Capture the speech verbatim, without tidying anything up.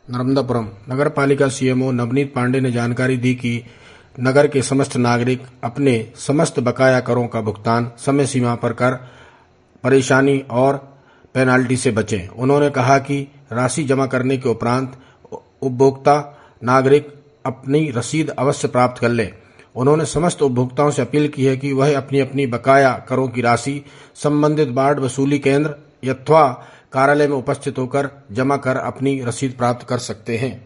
नर्मदापुरम नगर पालिका सीएमओ नवनीत पांडे ने जानकारी दी कि नगर के समस्त नागरिक अपने समस्त बकाया करों का भुगतान समय सीमा पर कर परेशानी और पेनाल्टी से बचें। उन्होंने कहा कि राशि जमा करने के उपरांत उपभोक्ता नागरिक अपनी रसीद अवश्य प्राप्त कर ले। उन्होंने समस्त उपभोक्ताओं से अपील की है कि वह अपनी अपनी बकाया करों की राशि संबंधित वार्ड वसूली केंद्र अथवा कार्यालय में उपस्थित होकर जमा कर अपनी रसीद प्राप्त कर सकते हैं।